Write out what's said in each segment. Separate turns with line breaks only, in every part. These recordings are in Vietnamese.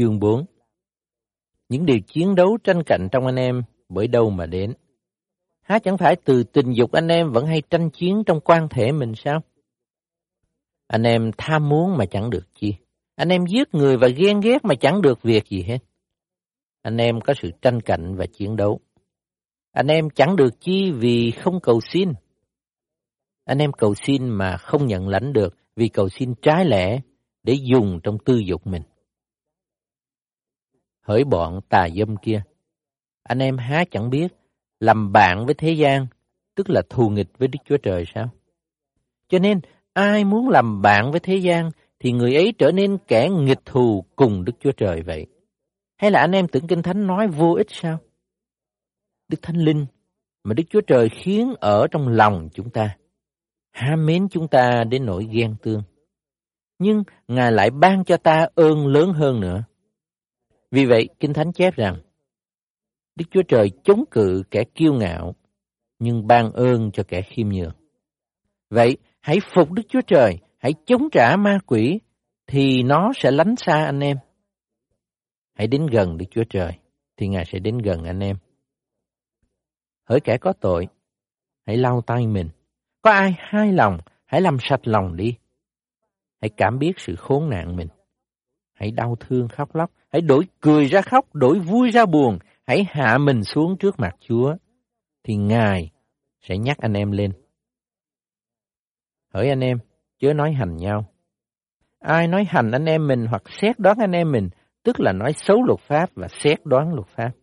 Chương 4. Những điều chiến đấu tranh cạnh trong anh em bởi đâu mà đến? Há chẳng phải từ tình dục anh em vẫn hay tranh chiến trong quan thể mình sao? Anh em tham muốn mà chẳng được chi. Anh em giết người và ghen ghét mà chẳng được việc gì hết. Anh em có sự tranh cạnh và chiến đấu. Anh em chẳng được chi vì không cầu xin. Anh em cầu xin mà không nhận lãnh được vì cầu xin trái lẽ để dùng trong tư dục mình. Hỡi bọn tà dâm kia, anh em há chẳng biết làm bạn với thế gian, tức là thù nghịch với Đức Chúa Trời sao? Cho nên, ai muốn làm bạn với thế gian thì người ấy trở nên kẻ nghịch thù cùng Đức Chúa Trời vậy. Hay là anh em tưởng Kinh Thánh nói vô ích sao? Đức Thánh Linh mà Đức Chúa Trời khiến ở trong lòng chúng ta, ham mến chúng ta đến nỗi ghen tương. Nhưng Ngài lại ban cho ta ơn lớn hơn nữa. Vì vậy, Kinh Thánh chép rằng, Đức Chúa Trời chống cự kẻ kiêu ngạo, nhưng ban ơn cho kẻ khiêm nhường. Vậy, hãy phục Đức Chúa Trời, hãy chống trả ma quỷ, thì nó sẽ lánh xa anh em. Hãy đến gần Đức Chúa Trời, thì Ngài sẽ đến gần anh em. Hỡi kẻ có tội, hãy lau tay mình. Có ai hai lòng, hãy làm sạch lòng đi. Hãy cảm biết sự khốn nạn mình. Hãy đau thương khóc lóc, hãy đổi cười ra khóc, đổi vui ra buồn. Hãy hạ mình xuống trước mặt Chúa, thì Ngài sẽ nhắc anh em lên. Hỡi anh em, chớ nói hành nhau. Ai nói hành anh em mình hoặc xét đoán anh em mình, tức là nói xấu luật pháp và xét đoán luật pháp.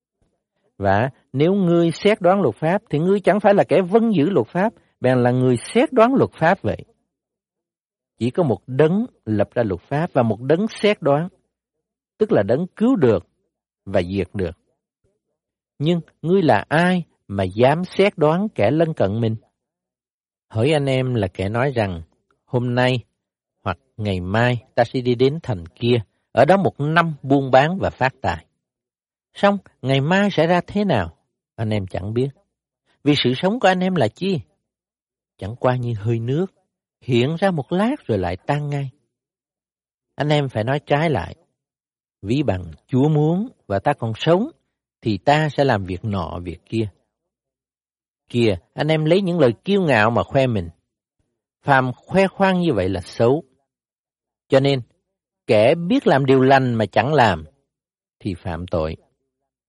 Và nếu ngươi xét đoán luật pháp, thì ngươi chẳng phải là kẻ vâng giữ luật pháp, bèn là người xét đoán luật pháp vậy. Chỉ có một đấng lập ra luật pháp và một đấng xét đoán, tức là đấng cứu được và diệt được. Nhưng ngươi là ai mà dám xét đoán kẻ lân cận mình? Hỡi anh em là kẻ nói rằng, hôm nay hoặc ngày mai ta sẽ đi đến thành kia, ở đó một năm buôn bán và phát tài. Xong, ngày mai sẽ ra thế nào? Anh em chẳng biết. Vì sự sống của anh em là chi? Chẳng qua như hơi nước, hiện ra một lát rồi lại tan ngay. Anh em phải nói trái lại. Ví bằng Chúa muốn và ta còn sống, thì ta sẽ làm việc nọ việc kia. Kìa, anh em lấy những lời kiêu ngạo mà khoe mình. Phàm khoe khoang như vậy là xấu. Cho nên, kẻ biết làm điều lành mà chẳng làm, thì phạm tội.